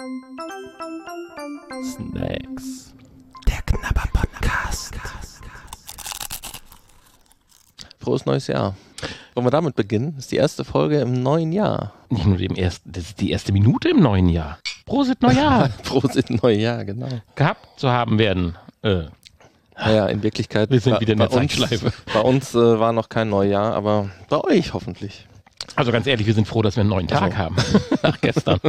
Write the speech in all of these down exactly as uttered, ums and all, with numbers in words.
Snacks. Der Knabber-Podcast. Frohes neues Jahr. Wollen wir damit beginnen? Das ist die erste Folge im neuen Jahr. Nicht nur dem ersten, das ist die erste Minute im neuen Jahr. Prosit Neujahr. Prosit Neujahr, genau. Gehabt zu haben werden. Äh. Naja, in Wirklichkeit. Wir sind bei, wieder in der bei uns, Zeitschleife. Bei uns äh, war noch kein Neujahr, aber bei euch hoffentlich. Also ganz ehrlich, wir sind froh, dass wir einen neuen Tag also. haben. Nach gestern.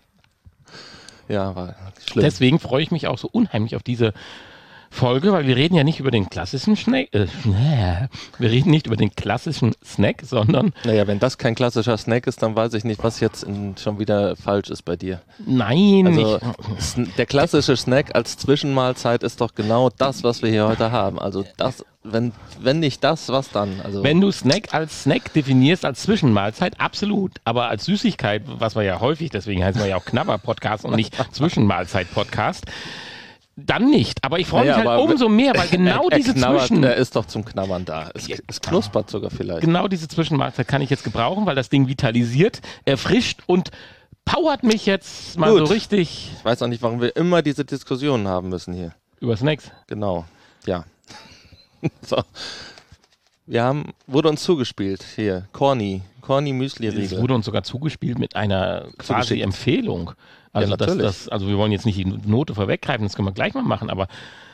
Ja, war schlimm. Deswegen freue ich mich auch so unheimlich auf diese Folge, weil wir reden ja nicht über den klassischen Snack. Äh, wir reden nicht über den klassischen Snack, sondern. Naja, wenn das kein klassischer Snack ist, dann weiß ich nicht, was jetzt in, schon wieder falsch ist bei dir. Nein, also, nicht. Der klassische Snack als Zwischenmahlzeit ist doch genau das, was wir hier heute haben. Also das, wenn, wenn nicht das, was dann? Also wenn du Snack als Snack definierst, als Zwischenmahlzeit, absolut. Aber als Süßigkeit, was wir ja häufig, deswegen heißen wir ja auch Knabber-Podcast und nicht Zwischenmahlzeit-Podcast, dann nicht. Aber ich freue mich naja, halt umso mehr, weil genau er, er diese knabbert, Zwischen... Der ist doch zum Knabbern da. Es, es knuspert sogar vielleicht. Genau diese Zwischenmahlzeit kann ich jetzt gebrauchen, weil das Ding vitalisiert, erfrischt und powert mich jetzt mal Gut. so richtig... Ich weiß auch nicht, warum wir immer diese Diskussionen haben müssen hier. Über Snacks? Genau, ja. So. Wir haben, wurde uns zugespielt hier, Corny, Corny Müsli-Riegel. Es wurde uns sogar zugespielt mit einer quasi Zugeschickt. Empfehlung. Also, ja, dass natürlich. das, also wir wollen jetzt nicht die Note vorweggreifen, das können wir gleich mal machen, aber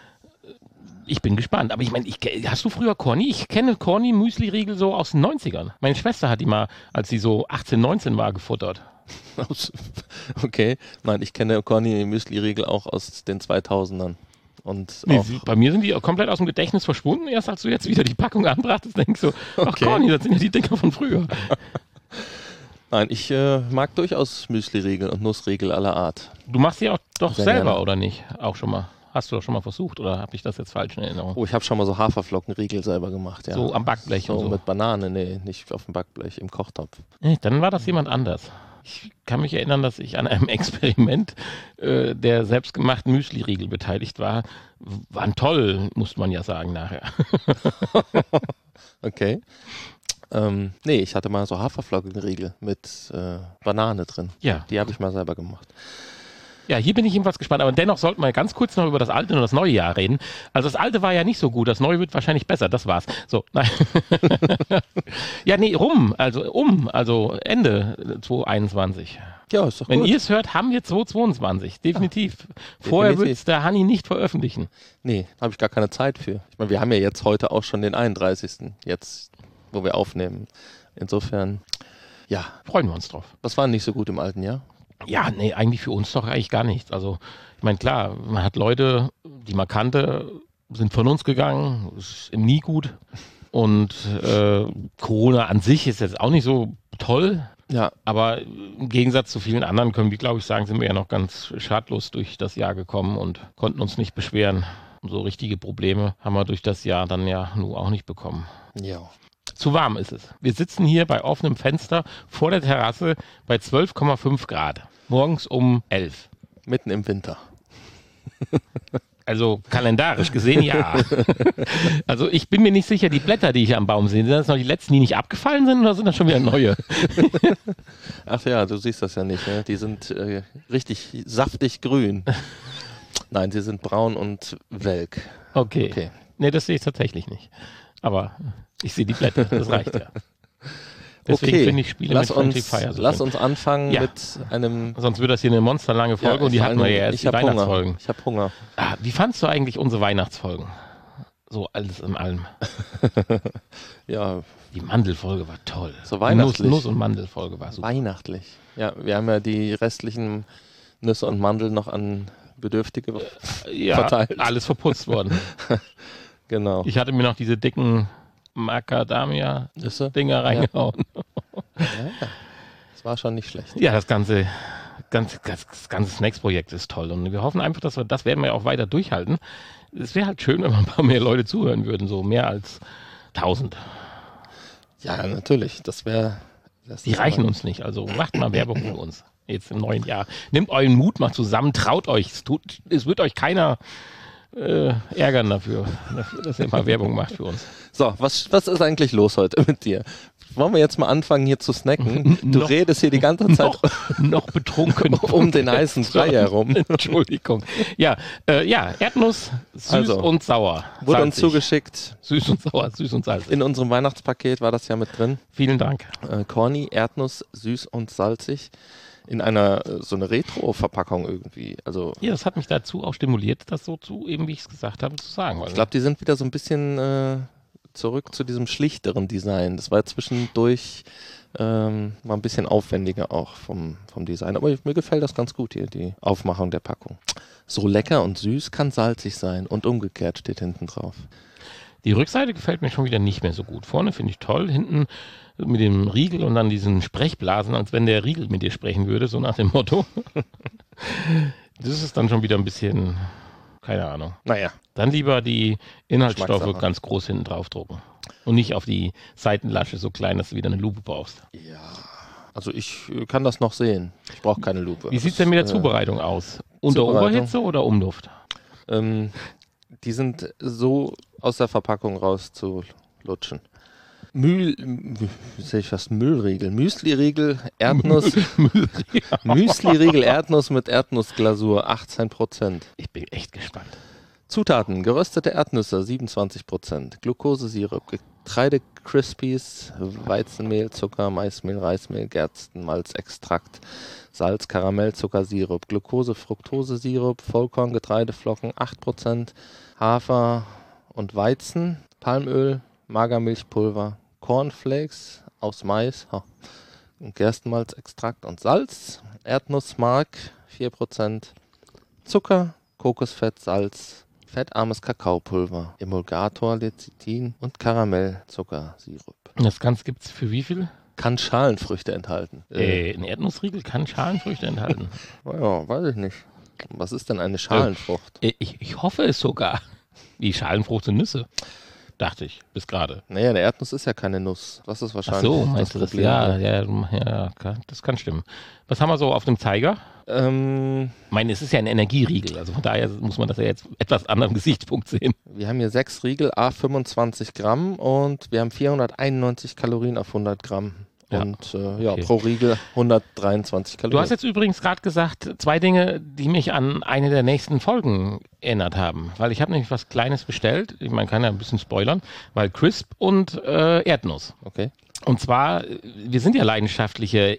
ich bin gespannt. Aber ich meine, ich, hast du früher Corny? Ich kenne Corny Müsli-Riegel so aus den neunzigern. Meine Schwester hat die mal, als sie so achtzehn, neunzehn war, gefuttert. Okay, nein, ich kenne Corny Müsli-Riegel auch aus den zweitausendern. Und Nee, auch sie, bei mir sind die komplett aus dem Gedächtnis verschwunden. Erst als du jetzt wieder die Packung anbrachtest, denke ich so, ach Okay. Corny, das sind ja die Dinger von früher. Nein, ich äh, mag durchaus Müsli-Riegel und Nussriegel aller Art. Du machst die auch doch Sehr selber, gerne. oder nicht? Auch schon mal. Hast du doch schon mal versucht, oder habe ich das jetzt falsch in Erinnerung? Oh, ich habe schon mal so Haferflockenriegel selber gemacht, ja. So am Backblech so und so. mit Banane, nee, nicht auf dem Backblech, im Kochtopf. Nee, dann war das jemand anders. Ich kann mich erinnern, dass ich an einem Experiment äh, der selbstgemachten Müsli-Riegel beteiligt war. Waren toll, muss man ja sagen nachher. Okay. Ähm, nee, ich hatte mal so Haferflockenriegel mit äh, Banane drin. Ja. Die habe ich mal selber gemacht. Ja, hier bin ich jedenfalls gespannt. Aber dennoch sollten wir ganz kurz noch über das alte und das neue Jahr reden. Also das alte war ja nicht so gut, das neue wird wahrscheinlich besser. Das war's. So, nein. Ja, nee, rum, also um, also Ende zwanzig einundzwanzig. Ja, ist doch Wenn gut. ihr es hört, haben wir zwanzig zweiundzwanzig. Definitiv. Vorher definitiv. wird es der Hanni nicht veröffentlichen. Nee, habe ich gar keine Zeit für. Ich meine, wir haben ja jetzt heute auch schon den einunddreißigsten Jetzt, wo wir aufnehmen. Insofern, ja, Freuen wir uns drauf. das war nicht so gut im alten Jahr. Ja, nee, eigentlich für uns doch eigentlich gar nichts. Also, ich meine, klar, man hat Leute, die man kannte, sind von uns gegangen, ist nie gut. Und äh, Corona an sich ist jetzt auch nicht so toll. Ja, Aber im Gegensatz zu vielen anderen können wir, glaube ich, sagen, sind wir ja noch ganz schadlos durch das Jahr gekommen und konnten uns nicht beschweren. So richtige Probleme haben wir durch das Jahr dann ja nur auch nicht bekommen. ja. Zu warm ist es. Wir sitzen hier bei offenem Fenster vor der Terrasse bei zwölf Komma fünf Grad. Morgens um elf. Mitten im Winter. Also kalendarisch gesehen, ja. Also ich bin mir nicht sicher, die Blätter, die ich am Baum sehe, sind das noch die letzten, die nicht abgefallen sind, oder sind das schon wieder neue? Ach ja, du siehst das ja nicht. Ne? Die sind äh, richtig saftig grün. Nein, sie sind braun und welk. Okay. Okay. Nee, das sehe ich tatsächlich nicht. Aber ich sehe die Blätter, das reicht ja. Deswegen okay, finde ich Spiele lass mit Friendly uns, Fire so lass schön. uns anfangen Ja. mit einem... Sonst wird das hier eine monsterlange Folge Ja, und die vor hatten wir allem, ja erst ich die hab Hunger. Weihnachtsfolgen. Ich habe Hunger. Ah, wie fandst du eigentlich unsere Weihnachtsfolgen? So alles in allem. Ja, Die Mandelfolge war toll. So Die weihnachtlich. Nuss, Nuss- und Mandelfolge war super. weihnachtlich. Ja, wir haben ja die restlichen Nüsse und Mandeln noch an Bedürftige Ja, verteilt. alles verputzt worden. Genau. Ich hatte mir noch diese dicken Macadamia-Dinger Nüsse? reingehauen. Ja, ja. Das war schon nicht schlecht. Ja, das ganze, ganz, ganz, das ganze Snacks-Projekt ist toll. Und wir hoffen einfach, dass wir, das werden wir auch weiter durchhalten. Es wäre halt schön, wenn mal ein paar mehr Leute zuhören würden, so mehr als tausend. Ja, natürlich. Das wäre... Die reichen uns nicht, also macht mal Werbung für uns. Jetzt im neuen Jahr. Nehmt euren Mut mal zusammen, traut euch. Es, tut, es wird euch keiner äh, ärgern dafür, dafür, dass er mal Werbung macht für uns. So, was, was ist eigentlich los heute mit dir? Wollen wir jetzt mal anfangen hier zu snacken? Du noch, redest hier die ganze Zeit noch, noch betrunken um den heißen Brei herum. Entschuldigung. Ja, äh, ja, Erdnuss, süß Also, und sauer. Wurde uns salzig. zugeschickt. Süß und sauer, süß und salzig. In unserem Weihnachtspaket war das ja mit drin. Vielen Dank. Äh, Corny, Erdnuss, süß und salzig. In einer, äh, so eine Retro-Verpackung irgendwie. Also, Ja, das hat mich dazu auch stimuliert, das so zu, eben wie ich es gesagt habe, zu sagen. ich glaube, die sind wieder so ein bisschen äh, zurück zu diesem schlichteren Design. Das war zwischendurch ähm, mal ein bisschen aufwendiger auch vom, vom Design. Aber mir gefällt das ganz gut hier, die Aufmachung der Packung. So lecker und süß kann salzig sein und umgekehrt steht hinten drauf. Die Rückseite gefällt mir schon wieder nicht mehr so gut. Vorne finde ich toll, hinten mit dem Riegel und dann diesen Sprechblasen, als wenn der Riegel mit dir sprechen würde, so nach dem Motto. Das ist dann schon wieder ein bisschen, keine Ahnung. Naja. Dann lieber die Inhaltsstoffe Geschmackssache. ganz groß hinten drauf drucken. Und nicht auf die Seitenlasche so klein, dass du wieder eine Lupe brauchst. Ja, also ich äh, kann das noch sehen. Ich brauche keine Lupe. Wie sieht es denn mit der Das, Zubereitung aus? Unter Zubereitung? Oberhitze oder Umluft? Äh, ähm, die sind so aus der Verpackung rauszulutschen. Mühl, wie sehe ich fast Müllriegel, Müsli-Riegel, Erdnuss, Müsli-Riegel, Erdnuss mit Erdnussglasur, achtzehn Prozent. Ich bin echt gespannt. Zutaten, geröstete Erdnüsse, siebenundzwanzig Prozent, Glukosesirup, Getreide-Crispies, Weizenmehl, Zucker, Maismehl, Reismehl, Gerstenmalzextrakt, Salz, Karamellzuckersirup, Glucose, Fructosesirup, Vollkorn, Getreideflocken, acht Prozent, Hafer und Weizen, Palmöl, Magermilchpulver, Cornflakes aus Mais, ha, und Gerstenmalzextrakt und Salz, Erdnussmark, vier Prozent, Zucker, Kokosfett, Salz, fettarmes Kakaopulver, Emulgator, Lecithin und Karamellzuckersirup. Das Ganze gibt es für wie viel? Kann Schalenfrüchte enthalten. Äh, ein Erdnussriegel kann Schalenfrüchte enthalten. Ja, weiß ich nicht. Was ist denn eine Schalenfrucht? Äh, ich, ich hoffe es sogar. Die Schalenfrucht sind Nüsse. Dachte ich, bis gerade. Naja, der Erdnuss ist ja keine Nuss. Das ist Ach wahrscheinlich so, meinst du das? Problem. Ja, ja, ja, ja, das kann stimmen. Was haben wir so auf dem Zeiger? Ähm, Ich meine, es ist ja ein Energieriegel, also von daher muss man das ja jetzt etwas anderem Gesichtspunkt sehen. wir haben hier sechs Riegel, a fünfundzwanzig Gramm und wir haben vierhunderteinundneunzig Kalorien auf hundert Gramm. Ja. Und äh, ja, Okay. pro Riegel hundertdreiundzwanzig Kalorien. Du hast jetzt übrigens gerade gesagt, zwei Dinge, die mich an eine der nächsten Folgen erinnert haben. Weil ich habe nämlich was Kleines bestellt. Ich meine, kann ja ein bisschen spoilern. Weil Crisp und äh, Erdnuss. Okay. Und zwar, wir sind ja leidenschaftliche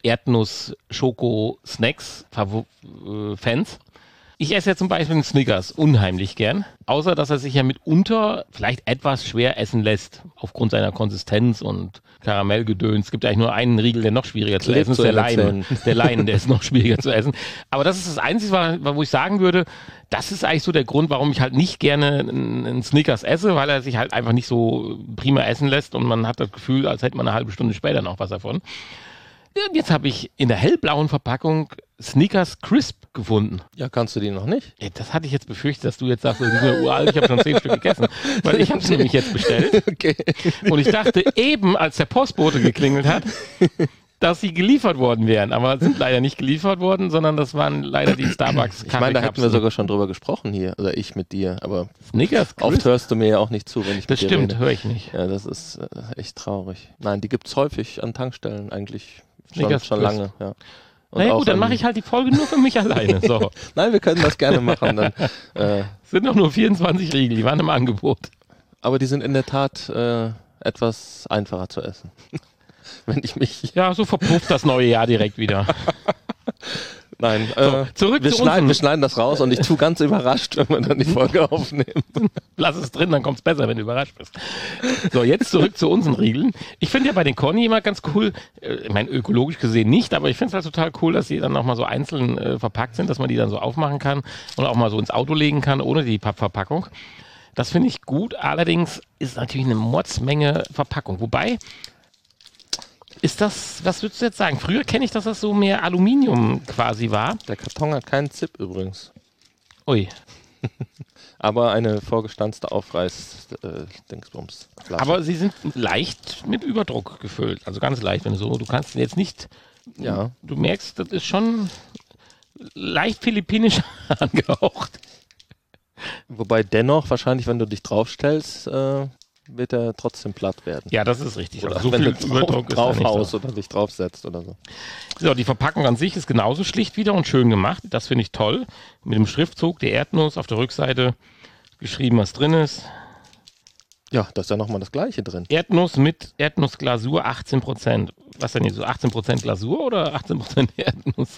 Erdnuss-Schoko-Snacks-Fans. Ich esse ja zum Beispiel einen Snickers unheimlich gern. Außer, dass er sich ja mitunter vielleicht etwas schwer essen lässt. Aufgrund seiner Konsistenz und Karamellgedöns. Es gibt eigentlich nur einen Riegel, der noch schwieriger zu Klebt essen ist. so Der in den Leinen. Zähnen. Der Leinen, der ist noch schwieriger zu essen. Aber das ist das Einzige, wo ich sagen würde, das ist eigentlich so der Grund, warum ich halt nicht gerne einen Snickers esse, weil er sich halt einfach nicht so prima essen lässt und man hat das Gefühl, als hätte man eine halbe Stunde später noch was davon. Und jetzt habe ich in der hellblauen Verpackung Snickers Crisp gefunden. Ja, kannst du die noch nicht? Ey, das hatte ich jetzt befürchtet, dass du jetzt sagst, die sind ja uralt, ich habe schon zehn Stück gegessen. Weil ich habe es nämlich jetzt bestellt. Okay. Und ich dachte eben, als der Postbote geklingelt hat, dass sie geliefert worden wären. Aber sind leider nicht geliefert worden, sondern das waren leider die Starbucks Ich meine, da hätten wir Kaffeekapseln. sogar schon drüber gesprochen hier, oder ich mit dir, aber Snickers oft Crisp? hörst du mir ja auch nicht zu, wenn ich Das mit dir stimmt, rede. höre ich nicht. Ja, das ist äh, echt traurig. Nein, die gibt es häufig an Tankstellen eigentlich schon, Snickers schon Crisp. lange. Ja. Und Naja auch gut, dann an- mache ich halt die Folge nur für mich alleine. So. Nein, wir können das gerne machen. Dann, äh, Es sind doch nur vierundzwanzig Riegel, die waren im Angebot. aber die sind in der Tat äh, etwas einfacher zu essen. Wenn ich mich. Ja, so verpufft das neue Jahr direkt wieder. Nein, So, äh, zurück wir, zu schneiden, unserem- wir schneiden das raus und ich tue ganz überrascht, wenn wir dann die Folge aufnehmen. Lass es drin, dann kommt es besser, wenn du überrascht bist. So, jetzt zurück zu unseren Riegeln. Ich finde ja bei den Conny immer ganz cool, äh, ich meine ökologisch gesehen nicht, aber ich finde es halt total cool, dass die dann nochmal so einzeln äh, verpackt sind, dass man die dann so aufmachen kann und auch mal so ins Auto legen kann, ohne die Pappverpackung. Das finde ich gut, allerdings ist natürlich eine Mordsmenge Verpackung. Wobei, ist das, was würdest du jetzt sagen? Früher kenne ich, dass das so mehr Aluminium quasi war. Der Karton hat keinen Zip übrigens. Ui. Aber eine vorgestanzte Aufreiß-Dingsbums. Aber sie sind leicht mit Überdruck gefüllt. Also ganz leicht, wenn du so, du kannst jetzt nicht, Ja. du merkst, das ist schon leicht philippinisch angehaucht. Wobei dennoch wahrscheinlich, wenn du dich draufstellst, äh, wird er trotzdem platt werden. Ja, das ist richtig. Oder Also so wenn viel du Überdruck ist da drauf nicht haust so. oder dich draufsetzt oder so. So, die Verpackung an sich ist genauso schlicht wieder und schön gemacht. Das finde ich toll. Mit dem Schriftzug, die Erdnuss, auf der Rückseite geschrieben, was drin ist. Ja, da ist ja nochmal das Gleiche drin. Erdnuss mit Erdnussglasur achtzehn Prozent. Was denn jetzt so? achtzehn Prozent Glasur oder achtzehn Prozent Erdnuss?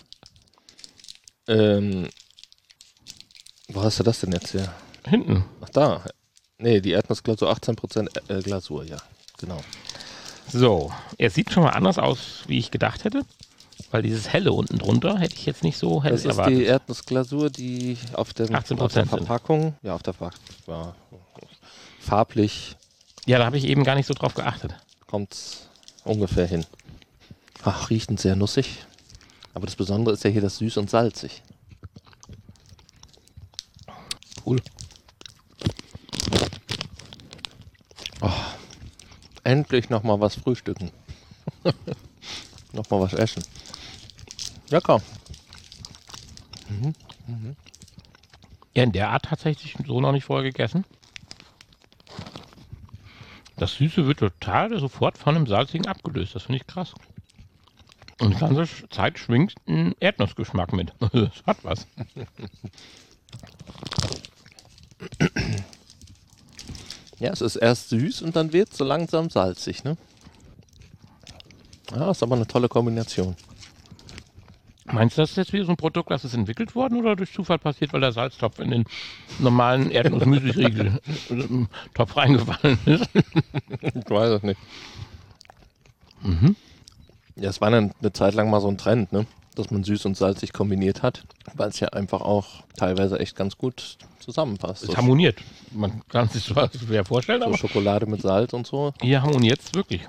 Ähm, wo hast du das denn jetzt hier? Hinten. Ach da. Nee, die Erdnussglasur, achtzehn Prozent äh, Glasur, ja. Genau. So, er sieht schon mal anders aus, wie ich gedacht hätte. Weil dieses helle unten drunter hätte ich jetzt nicht so hell Das ist erwartet. die Erdnussglasur, die auf, dem, achtzehn auf der Prozent sind. Verpackung, ja, auf der Verpackung, ja, farblich Ja, da habe ich eben gar nicht so drauf geachtet. kommt es ungefähr hin. Ach, riecht sehr nussig. Aber das Besondere ist ja hier das süß und salzig. Cool. Oh, endlich nochmal was frühstücken. Nochmal was essen. Lecker. Ja, in der Art tatsächlich so noch nicht vorher gegessen. Das Süße wird total sofort von dem Salzigen abgelöst. Das finde ich krass. Und die ganze Zeit schwingt ein Erdnussgeschmack mit. Das hat was. Ja, es ist erst süß und dann wird es so langsam salzig, ne? Ja, ist aber eine tolle Kombination. Meinst du, das ist jetzt wieder so ein Produkt, das ist entwickelt worden oder durch Zufall passiert, weil der Salztopf in den normalen Erdnuss-Müsli-Riegel-Topf reingefallen ist? Ich weiß es nicht. Mhm. Ja, es war eine, eine Zeit lang mal so ein Trend, ne? Dass man süß und salzig kombiniert hat, weil es ja einfach auch teilweise echt ganz gut zusammenpasst. Es So, harmoniert. Man kann sich das schwer vorstellen, so aber Schokolade mit Salz und so. hier harmoniert es wirklich.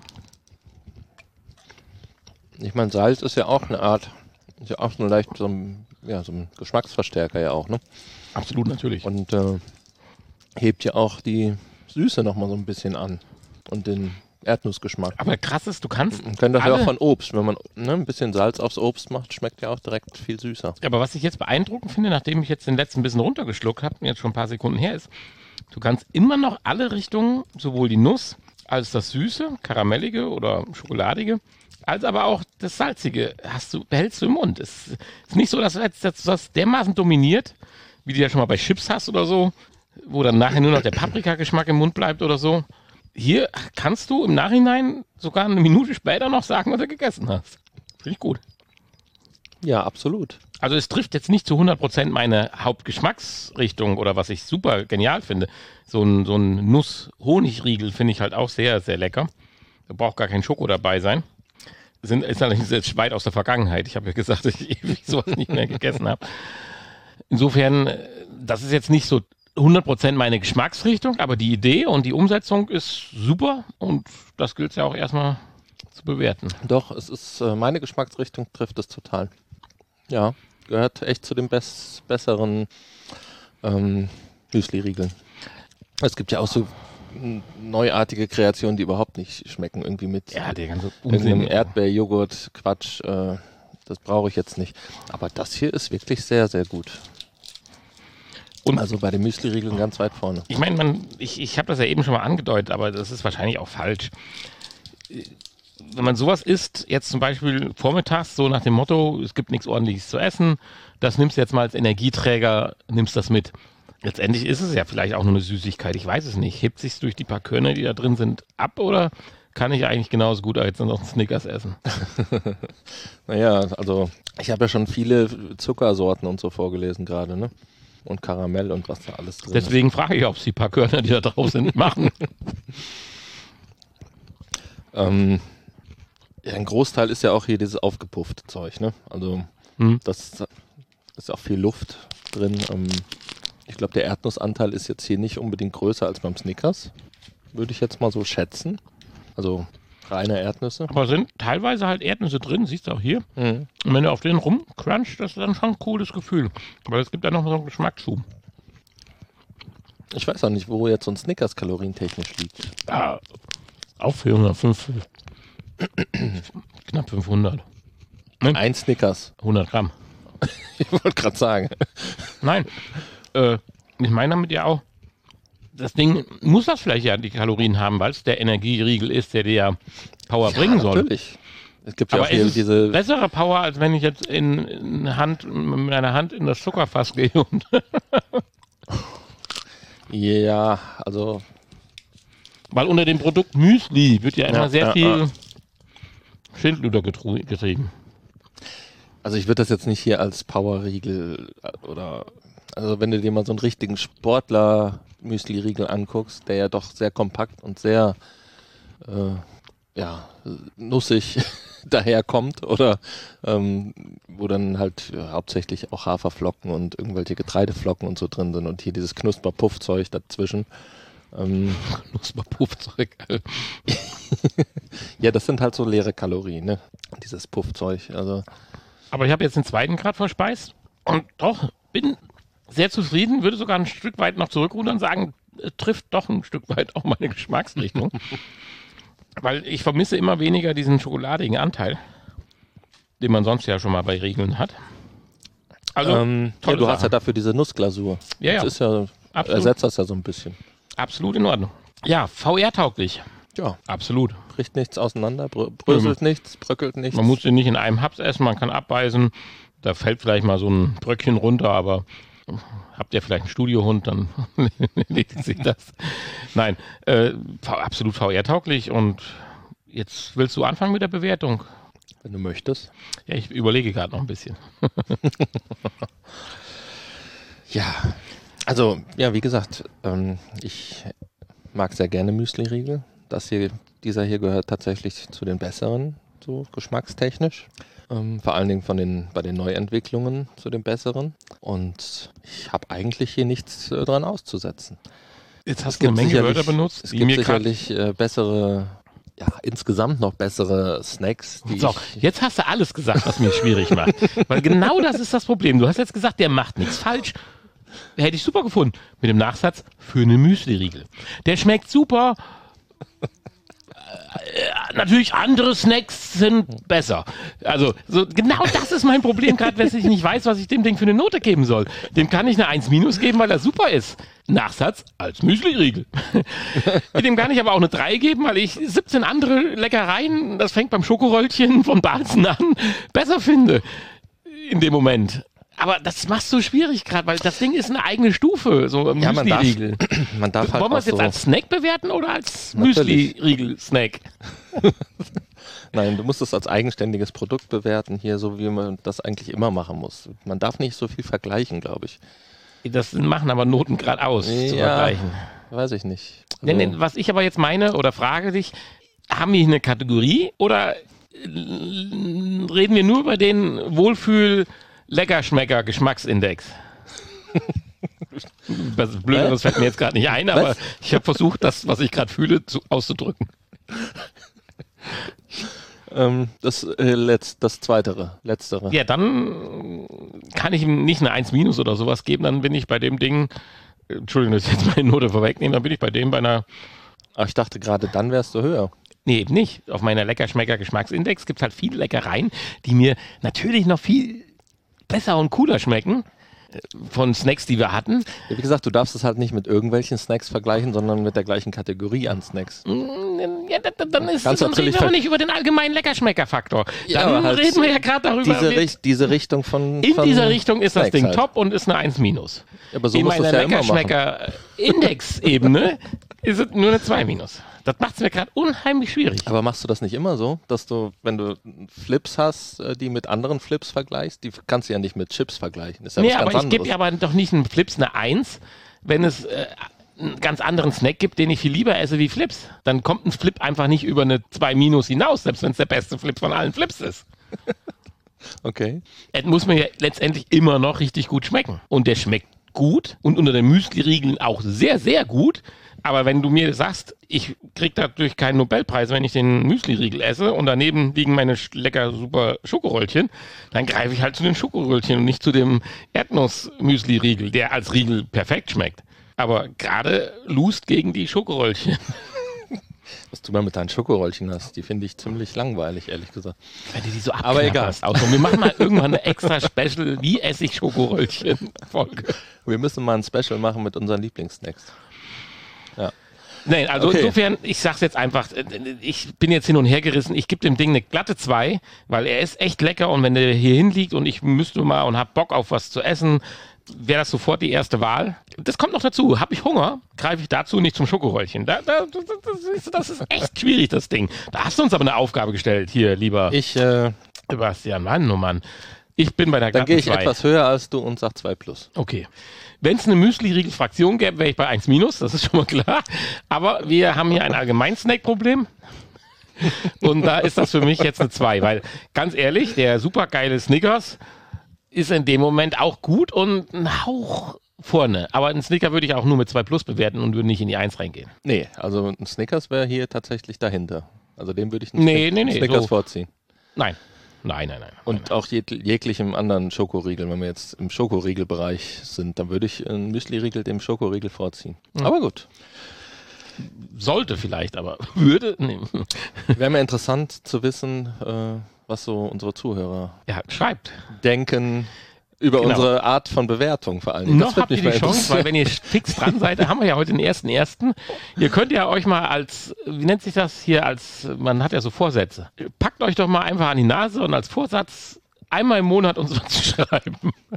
Ich meine, Salz ist ja auch eine Art, ist ja auch so leicht so ein, ja, so ein Geschmacksverstärker ja auch, ne? Absolut natürlich. Und äh, hebt ja auch die Süße nochmal so ein bisschen an und den Erdnussgeschmack. Aber krass ist, du kannst. Man kennt das ja alle- auch von Obst. Wenn man ne, ein bisschen Salz aufs Obst macht, schmeckt ja auch direkt viel süßer. Aber was ich jetzt beeindruckend finde, nachdem ich jetzt den letzten bisschen runtergeschluckt habe, jetzt schon ein paar Sekunden her ist, du kannst immer noch alle Richtungen, sowohl die Nuss als das Süße, Karamellige oder Schokoladige, als aber auch das Salzige, hast du, behältst du im Mund. Es ist nicht so, dass du jetzt das, das dermaßen dominiert, wie du ja schon mal bei Chips hast oder so, wo dann nachher nur noch der Paprikageschmack im Mund bleibt oder so. Hier kannst du im Nachhinein sogar eine Minute später noch sagen, was du gegessen hast. Finde ich gut. Ja, absolut. Also es trifft jetzt nicht zu hundert Prozent meine Hauptgeschmacksrichtung oder was ich super genial finde. So ein, so ein Nuss-Honig-Riegel finde ich halt auch sehr, sehr lecker. Da braucht gar kein Schoko dabei sein. Sind, ist allerdings jetzt weit aus der Vergangenheit. Ich habe ja gesagt, dass ich ewig sowas nicht mehr gegessen habe. Insofern, äh, das ist jetzt nicht so hundert Prozent meine Geschmacksrichtung, aber die Idee und die Umsetzung ist super und das gilt es ja auch erstmal zu bewerten. Doch, es ist äh, meine Geschmacksrichtung trifft es total. Ja, gehört echt zu den bess besseren ähm, Müsli-Riegeln. Es gibt ja auch so n- neuartige Kreationen, die überhaupt nicht schmecken. Irgendwie mit Ja, der ganze irgendeinem Unsinn. Erdbeerjoghurt, Quatsch. Äh, das brauche ich jetzt nicht. Aber das hier ist wirklich sehr, sehr gut. Und Also bei den Müsli-Riegeln ganz weit vorne. ich meine, man, ich, ich habe das ja eben schon mal angedeutet, aber das ist wahrscheinlich auch falsch. Wenn man sowas isst, jetzt zum Beispiel vormittags, so nach dem Motto, es gibt nichts Ordentliches zu essen, das nimmst du jetzt mal als Energieträger, nimmst das mit. Letztendlich ist es ja vielleicht auch nur eine Süßigkeit, ich weiß es nicht. Hebt sich durch die paar Körner, die da drin sind, ab oder kann ich eigentlich genauso gut als noch einen Snickers essen? Naja, also ich habe ja schon viele Zuckersorten und so vorgelesen gerade, ne? Und Karamell und was da alles drin ist. Deswegen frage ich, ob es die paar Körner, die da drauf sind, machen. Ähm, ja, ein Großteil ist ja auch hier dieses aufgepuffte Zeug, ne? Also Hm. das ist auch viel Luft drin. Ähm, ich glaube, der Erdnussanteil ist jetzt hier nicht unbedingt größer als beim Snickers. Würde ich jetzt mal so schätzen. Also reine Erdnüsse. Aber sind teilweise halt Erdnüsse drin, siehst du auch hier. Mhm. Und wenn du auf den rumcrunchst, das ist dann schon ein cooles Gefühl. Weil es gibt ja noch so einen Geschmacksschub. Ich weiß auch nicht, wo jetzt so ein Snickers kalorientechnisch liegt. Ja, auch vierhundertfünf. Knapp fünfhundert. Ein Snickers. hundert Gramm. Ich wollte gerade sagen. Nein. Äh, Ich meine damit ja auch, das Ding muss das vielleicht ja die Kalorien haben, weil es der Energieriegel ist, der dir ja Power Ja, bringen soll. Natürlich. Es gibt ja Aber auch hier ist es diese. bessere Power, als wenn ich jetzt in, in Hand, mit meiner Hand in das Zuckerfass gehe und Ja, also. weil unter dem Produkt Müsli wird ja immer Ja, sehr ja, viel ja. Schindluder getru- getrieben. Also ich würde das jetzt nicht hier als Powerriegel äh, oder. Also wenn du dir mal so einen richtigen Sportler-Müsli-Riegel anguckst, der ja doch sehr kompakt und sehr äh, ja, nussig daherkommt oder ähm, wo dann halt ja, hauptsächlich auch Haferflocken und irgendwelche Getreideflocken und so drin sind und hier dieses Knusper-Puffzeug dazwischen. Ähm, Knusper-Puffzeug. ja, das sind halt so leere Kalorien, ne? Dieses Puffzeug. Also Aber ich habe jetzt den zweiten Grad verspeist und doch bin sehr zufrieden, würde sogar ein Stück weit noch zurückrudern und sagen, äh, trifft doch ein Stück weit auch meine Geschmacksrichtung. Weil ich vermisse immer weniger diesen schokoladigen Anteil, den man sonst ja schon mal bei Riegeln hat. Also, ähm, ja, tolle du hast ja Sache. dafür diese Nussglasur. Ja, ja. Das ist ja, Absolut. ersetzt das ja so ein bisschen. Absolut in Ordnung. Ja, V R-tauglich. Ja, Absolut. bricht nichts auseinander, brö- bröselt nichts, bröckelt nichts. Man muss den nicht in einem Haps essen, man kann abbeißen. Da fällt vielleicht mal so ein Bröckchen runter, aber habt ihr vielleicht einen Studiohund, dann erledigt sich das. Nein, äh, v- absolut V R-tauglich. Und jetzt willst du anfangen mit der Bewertung? Wenn du möchtest. Ja, ich überlege gerade noch ein bisschen. Ja, also, ja, wie gesagt, ähm, ich mag sehr gerne Müsli-Riegel. Das hier, dieser hier gehört tatsächlich zu den besseren, so geschmackstechnisch. Ähm, vor allen Dingen von den, bei den Neuentwicklungen zu den besseren. Und ich habe eigentlich hier nichts äh, dran auszusetzen. Jetzt hast Es du eine gibt Menge sicherlich- Wörter benutzt, Es die gibt mir gerade... sicherlich äh, bessere, ja, insgesamt noch bessere Snacks, die So, ich, jetzt hast du alles gesagt, was mir schwierig macht. Weil genau das ist das Problem. Du hast jetzt gesagt, der macht nichts falsch. Hätte ich super gefunden. Mit dem Nachsatz für eine Müsli-Riegel. Der schmeckt super. Äh, natürlich, andere Snacks sind besser. Also, so, genau das ist mein Problem, gerade wenn ich nicht weiß, was ich dem Ding für eine Note geben soll. Dem kann ich eine eins minus geben, weil er super ist. Nachsatz als Müsli-Riegel. Dem kann ich aber auch eine drei geben, weil ich siebzehn andere Leckereien, das fängt beim Schokoröllchen von Balzen an, besser finde in dem Moment. Aber das machst du schwierig gerade, weil das Ding ist eine eigene Stufe, so ein ja, man darf, Müsli-Riegel. man darf halt Wollen wir auch es jetzt so, als Snack bewerten oder als Natürlich. Müsli-Riegel-Snack? nein, du musst es als eigenständiges Produkt bewerten, hier, so wie man das eigentlich immer machen muss. Man darf nicht so viel vergleichen, glaube ich. Das machen aber Noten gerade aus zu Ja. vergleichen. Weiß ich nicht. Nee, Also, nee, was ich aber jetzt meine oder frage dich, haben wir hier eine Kategorie oder äh, reden wir nur über den Wohlfühl-Leckerschmecker-Geschmacksindex? Was Blöderes fällt mir jetzt gerade nicht ein, aber Was? ich habe versucht, das, was ich gerade fühle, zu, auszudrücken. ähm, das, äh, letzt, das Zweitere, Letztere. Ja, dann kann ich ihm nicht eine eins minus oder sowas geben, dann bin ich bei dem Ding, äh, Entschuldigung, dass ich jetzt meine Note vorwegnehme, dann bin ich bei dem bei einer, Aber ich dachte gerade, dann wärst du höher. nee, eben nicht. Auf meiner Leckerschmecker-Geschmacksindex gibt es halt viele Leckereien, die mir natürlich noch viel besser und cooler schmecken äh, von Snacks, die wir hatten. Ja, wie gesagt, du darfst es halt nicht mit irgendwelchen Snacks vergleichen, sondern mit der gleichen Kategorie an Snacks. Ja, da- da- dann ist, Kannst dann natürlich reden wir aber ver- nicht über den allgemeinen Leckerschmecker-Faktor. Ja, Dann aber halt reden wir ja gerade darüber. Diese, wir- Richt- diese Richtung von. in von dieser Richtung ist das Snacks Ding halt. top und ist eine eins minus. Ja, aber so in musst du es meiner ja immer machen. Leckerschmecker-Index-Ebene ist es nur eine zwei minus. Das macht es mir gerade unheimlich schwierig. Aber machst du das nicht immer so, dass du, wenn du Flips hast, äh, die mit anderen Flips vergleichst, die kannst du ja nicht mit Chips vergleichen. Das ist ja Nee, was aber ganz ich gebe anderes. ja aber doch nicht einen Flips eine eins, wenn es äh, einen ganz anderen Snack gibt, den ich viel lieber esse wie Flips. Dann kommt ein Flip einfach nicht über eine zwei minus hinaus, selbst wenn es der beste Flip von allen Flips ist. Okay. Es muss mir ja letztendlich immer noch richtig gut schmecken. Und der schmeckt gut und unter den Müsli-Riegeln auch sehr, sehr gut. Aber wenn du mir sagst, ich krieg dadurch keinen Nobelpreis, wenn ich den Müsli-Riegel esse und daneben liegen meine sch- lecker super Schokoröllchen, dann greife ich halt zu den Schokoröllchen und nicht zu dem Erdnuss-Müsli-Riegel, der als Riegel perfekt schmeckt. Aber gerade lust gegen die Schokoröllchen. Was du mal mit deinen Schokoröllchen hast, die finde ich ziemlich langweilig, ehrlich gesagt. Wenn du die so Aber egal. Auch so. Wir machen mal irgendwann eine extra Special, wie esse ich Schokoröllchen-Folge. Wir müssen mal ein Special machen mit unseren Lieblingssnacks. Ja. Nein, also Okay. insofern, ich sag's jetzt einfach, ich bin jetzt hin und her gerissen, ich gebe dem Ding eine glatte zwei, weil er ist echt lecker und wenn der hier hinliegt und ich müsste mal und hab Bock auf was zu essen, wäre das sofort die erste Wahl. Das kommt noch dazu, habe ich Hunger, greife ich dazu nicht zum Schokoröllchen. Da, da, das, ist, das ist echt schwierig, das Ding. Da hast du uns aber eine Aufgabe gestellt, hier, lieber Ich, äh, Sebastian, Mann, oh Mann. Ich bin bei der dann glatten gehe ich zwei. etwas höher als du und sag zwei plus. Okay. Wenn es eine Müsli-Riegel-Fraktion gäbe, wäre ich bei eins minus, das ist schon mal klar. Aber wir haben hier ein Allgemein-Snack-Problem. Und da ist das für mich jetzt eine zwei, weil ganz ehrlich, der supergeile Snickers ist in dem Moment auch gut und ein Hauch vorne. Aber einen Snicker würde ich auch nur mit zwei plus bewerten und würde nicht in die eins reingehen. Nee, also ein Snickers wäre hier tatsächlich dahinter. Also dem würde ich nicht Nee, nee, nee, Snickers so. vorziehen. Nein. Nein, nein, nein. Und auch jeg jeglichem anderen Schokoriegel, wenn wir jetzt im Schokoriegelbereich sind, dann würde ich einen Müsli-Riegel dem Schokoriegel vorziehen. Mhm. Aber gut. Sollte vielleicht, aber würde. Nee. Wäre mir interessant zu wissen, äh, was so unsere Zuhörer Ja, schreibt. denken über Genau. unsere Art von Bewertung vor allen Dingen. Das Noch wird habt ihr mich die mal Chance, interessieren. weil wenn ihr fix dran seid, haben wir ja heute den ersten ersten. Ihr könnt ja euch mal als, wie nennt sich das hier, als, man hat ja so Vorsätze. Packt euch doch mal einfach an die Nase und als Vorsatz einmal im Monat uns was zu schreiben.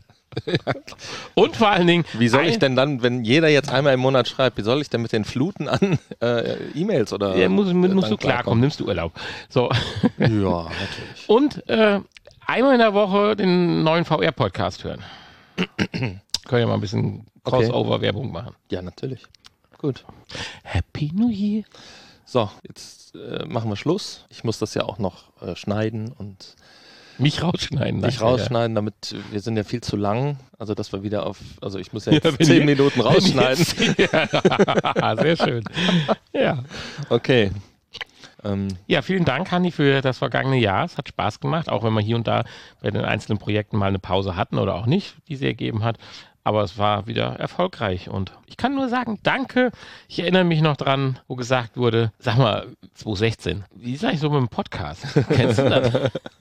Und vor allen Dingen, Wie soll ich ein- denn dann, wenn jeder jetzt einmal im Monat schreibt, wie soll ich denn mit den Fluten an äh, E-Mails oder ja, muss, äh, musst dann du klarkommen, nimmst du Urlaub. So. Ja, natürlich. Und äh, einmal in der Woche den neuen V R-Podcast hören. Können ja mal ein bisschen Okay. Crossover-Werbung machen. Ja, natürlich. Gut. Happy New Year. So, jetzt äh, machen wir Schluss. Ich muss das ja auch noch äh, schneiden und Mich rausschneiden. nicht nachher, rausschneiden, damit wir sind ja viel zu lang. Also, dass wir wieder auf, also ich muss ja Ja, jetzt wenn zehn ihr- Minuten wenn rausschneiden. jetzt- Ja, sehr schön. Ja. Okay. Ähm, ja, vielen Dank, Hanni, für das vergangene Jahr. Es hat Spaß gemacht, auch wenn wir hier und da bei den einzelnen Projekten mal eine Pause hatten oder auch nicht, die sie ergeben hat. Aber es war wieder erfolgreich und ich kann nur sagen, danke. Ich erinnere mich noch dran, wo gesagt wurde, sag mal, zwanzig sechzehn, wie sag ich so mit dem Podcast? Kennst du das?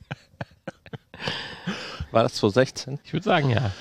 war das zwanzig sechzehn? Ich würde sagen, ja.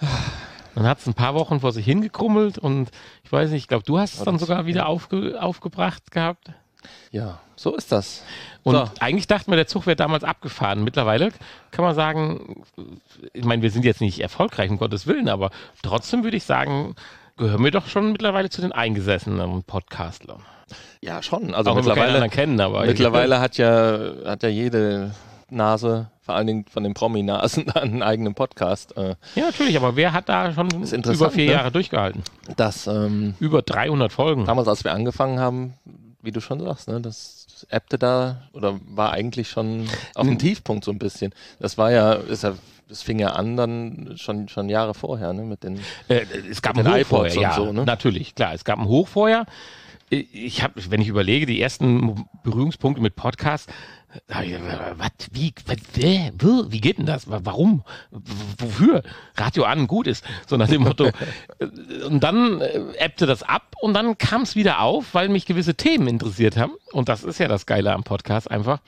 Dann hat es ein paar Wochen vor sich hingekrummelt und ich weiß nicht, ich glaube, du hast es War dann das- sogar wieder aufge aufgebracht gehabt. Ja, so ist das. Und So. eigentlich dachten wir, der Zug wäre damals abgefahren. Mittlerweile kann man sagen, ich meine, wir sind jetzt nicht erfolgreich, um Gottes Willen, aber trotzdem würde ich sagen, gehören wir doch schon mittlerweile zu den eingesessenen Podcastlern. Ja, schon. Also Auch wenn wir keinen mittlerweile, anderen kennen, aber mittlerweile hat ja, hat ja jede Nase, vor allen Dingen von den Prominasen, einen eigenen Podcast. Äh, Ja, natürlich, aber wer hat da schon Ist interessant, über vier ne? Jahre durchgehalten? das ähm, Über dreihundert Folgen. damals, als wir angefangen haben, wie du schon sagst, ne, das ebbte da oder war eigentlich schon auf dem Tiefpunkt so ein bisschen. Das war ja, ist ja, das fing ja an dann schon, schon Jahre vorher, ne, mit den Äh, es gab Mit ein den Hoch vorher, iPods und ja, so, ne? natürlich, klar. Es gab ein Hoch vorher. Ich habe, wenn ich überlege, die ersten Berührungspunkte mit Podcasts, da hab ich gedacht, was, wie, was, äh, wo, wie geht denn das? Wa- Warum? W- Wofür? Radio an, gut ist. So nach dem Motto. Und dann äh, ebbte das ab und dann kam es wieder auf, weil mich gewisse Themen interessiert haben. Und das ist ja das Geile am Podcast einfach.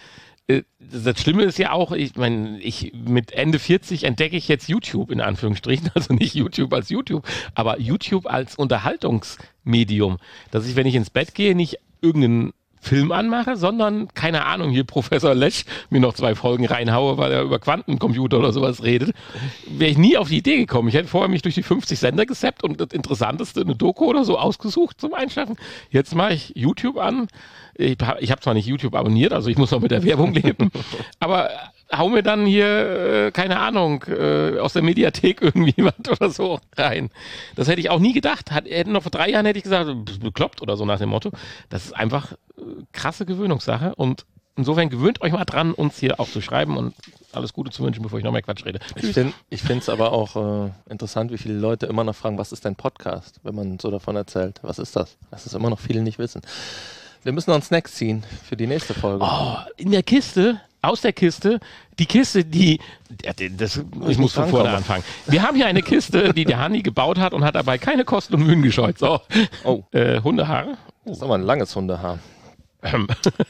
Äh, Das Schlimme ist ja auch, ich meine, ich mit Ende vierzig entdecke ich jetzt YouTube in Anführungsstrichen, also nicht YouTube als YouTube, aber YouTube als Unterhaltungsmedium, dass ich, wenn ich ins Bett gehe, nicht irgendeinen Film anmache, sondern, keine Ahnung, hier Professor Lesch mir noch zwei Folgen reinhaue, weil er über Quantencomputer oder sowas redet, wäre ich nie auf die Idee gekommen. Ich hätte vorher mich durch die fünfzig Sender gesappt und das Interessanteste, eine Doku oder so ausgesucht zum Einschlafen. Jetzt mache ich YouTube an. Ich habe ich hab zwar nicht YouTube abonniert, also ich muss noch mit der Werbung leben, aber hau mir dann hier, äh, keine Ahnung, äh, aus der Mediathek irgendwie was oder so rein. Das hätte ich auch nie gedacht. Hat, hätten noch vor drei Jahren hätte ich gesagt, bist bekloppt oder so nach dem Motto. Das ist einfach äh, krasse Gewöhnungssache und insofern gewöhnt euch mal dran, uns hier auch zu schreiben und alles Gute zu wünschen, bevor ich noch mehr Quatsch rede. Ich finde es aber auch äh, interessant, wie viele Leute immer noch fragen, was ist denn Podcast, wenn man so davon erzählt. Was ist das? Das ist immer noch viele nicht wissen. Wir müssen noch einen Snack ziehen für die nächste Folge. Oh, in der Kiste, aus der Kiste, die Kiste, die, ja, das, ich muss von vorne rankommen. anfangen. Wir haben hier eine Kiste, die der Hanni gebaut hat und hat dabei keine Kosten und Mühen gescheut. So, Oh, äh, Hundehaare. das ist aber ein langes Hundehaar. Ähm.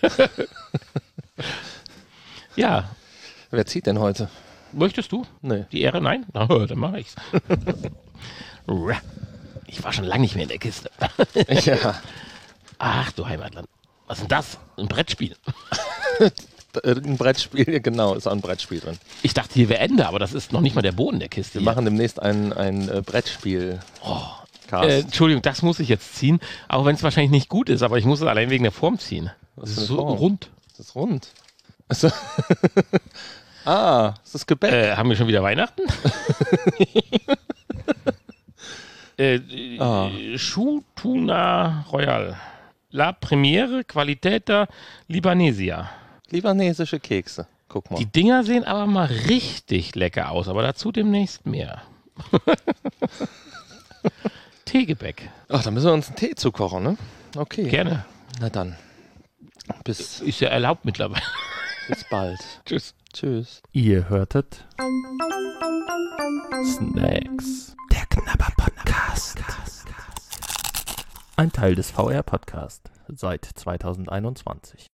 Ja. Wer zieht denn heute? Möchtest du? Nee. Die Ehre? Nein? Na, dann mache ich's. Ich war schon lange nicht mehr in der Kiste. Ja. Ach du Heimatland. Was ist denn das? Ein Brettspiel. Ein Brettspiel, genau, ist auch ein Brettspiel drin. Ich dachte, hier wäre Ende, aber das ist noch nicht mal der Boden der Kiste. Wir hier. machen demnächst ein, ein äh, Brettspiel. Oh. Äh, Entschuldigung, das muss ich jetzt ziehen, auch wenn es wahrscheinlich nicht gut ist, aber ich muss es allein wegen der Form ziehen. Was Das für ist eine so Form? rund. Das ist rund. Also ah, ist das Gebäck? Äh, haben wir schon wieder Weihnachten? äh, Ah. Choutuna Royal. La Premiere Qualität Libanesia. Libanesische Kekse. Guck mal. Die Dinger sehen aber mal richtig lecker aus, aber dazu demnächst mehr. Teegebäck. Ach, da müssen wir uns einen Tee zukochen, ne? Okay. Gerne. Na dann. Bis, Ist ja erlaubt mittlerweile. bis bald. Tschüss. Tschüss. Ihr hörtet Snacks. Der Knabber Podcast. Ein Teil des V R Podcast seit zweitausendeinundzwanzig.